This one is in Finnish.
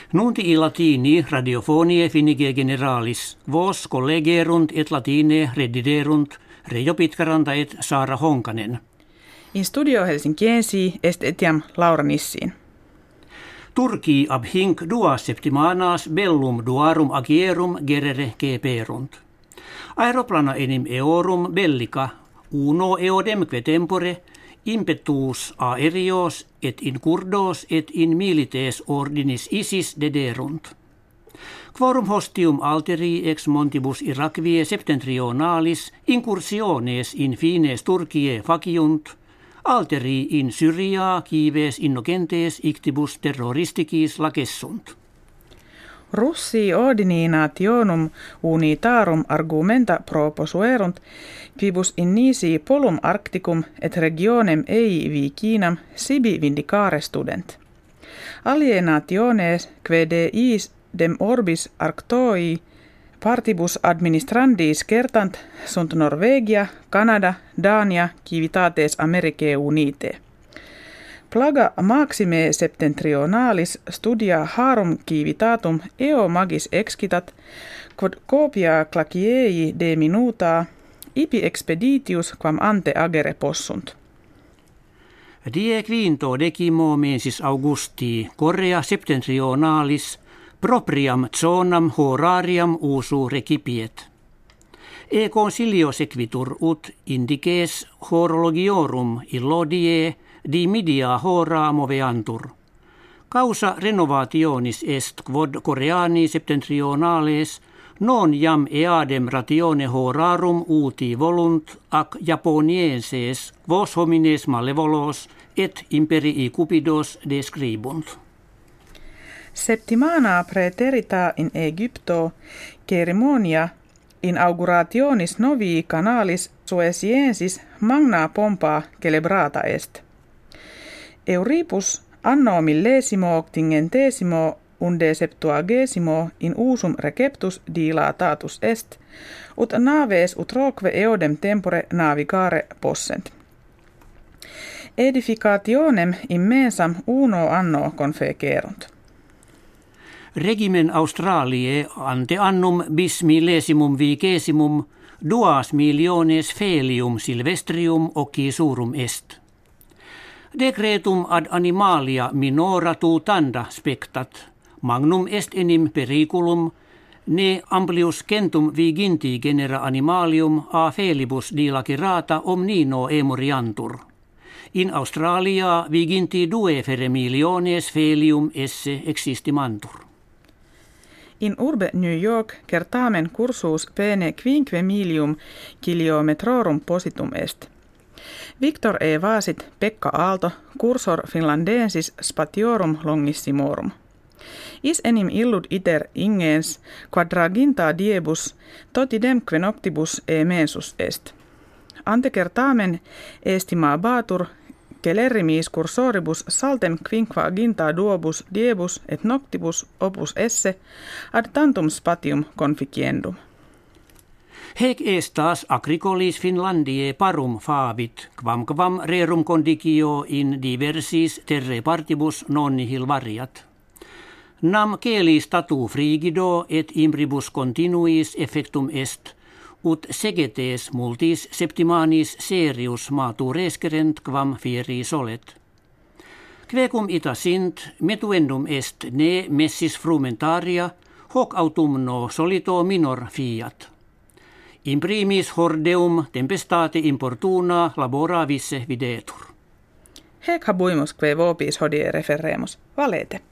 Nunti i latini radiofonie finige generalis, vos collegerunt et latine rediderunt Reijo Pitkaranta et Saara Honkanen. In studio Helsinkiensi est etiam Laura Nissin. Turki ab hinc 2 septimanas bellum duarum agierum gerere geperunt. Aeroplana enim eorum bellica, uno eodemque tempore, impetus aerios et in curdos et in milites ordinis isis dederunt. Quorum hostium alteri ex montibus Irakvie septentrionalis incursiones in fines Turkie faciunt, alteri in Syria kives innocentes ictibus terroristicis lacessunt. Russi ordininationum unitarum argumenta proposuerunt, quibus in nisi polum arcticum et regionem ei vicinam sibi vindicare student. Alienationes quediis dem orbis arctoi partibus administrandis certant sunt Norvegia, Canada, Dania, civitates Americae unite. Plaga maxime septentrionalis studia harum civitatum eo magis excitat, quod copia claciei de minuta ipi expeditius quam ante agere possunt. Die quinto decimo mensis Augusti Correa septentrionalis propriam zonam horariam usu recipiet. E consilio sequitur ut indices horologiorum illodie di media hora moveantur. Causa renovationis est quod Coreani septentrionales non jam eadem ratione horarum uti volunt ac Japonienses quos homines malevolos et imperii cupidos describunt. Septimana praeterita in Egypto ceremonia inaugurationis novii canalis Suesiensis magna pompa celebrata est. Euripus anno 1710 in usum receptus dilatatus est, ut naves utroque eodem tempore navigare possent. Edificationem immensam uno anno confecerunt. Regimen Australiae ante annum bis millesimum vigesimum 2 miliones felium silvestrium occisurum est. Decretum ad animalia minora tutanda spectat, magnum est enim periculum, ne amplius centum viginti genera animalium a felibus dilacirata omnino emoriantur. In Australia viginti 2 miliones felium esse existimantur. In urbe New York certamen cursus pene quinquemilium kilometrorum positum est. Victor E. Vasit Pekka Aalto, cursor finlandensis spatiorum longissimorum. Is enim illud iter ingens quadraginta diebus totidemque noctibus e mensus est. Ante certamen estimabatur celerrimis cursoribus saltem quinquaginta duobus diebus et noctibus opus esse ad tantum spatium conficiendum. Hec estas agricolis Finlandiae parum fabit, quam rerum condicio in diversis terre partibus non nihil variat. Nam celi statu frigido et imbribus continuis effectum est, ut segetes multis septimanis serius maturescerent quam fieri solet. Quecum ita sint metuendum est ne messis frumentaria, hoc autumno solito minor fiat. Imprimis hordeum tempestate importuna labora visse videtur. Hec habuimus que vobis hodie referremus, valete.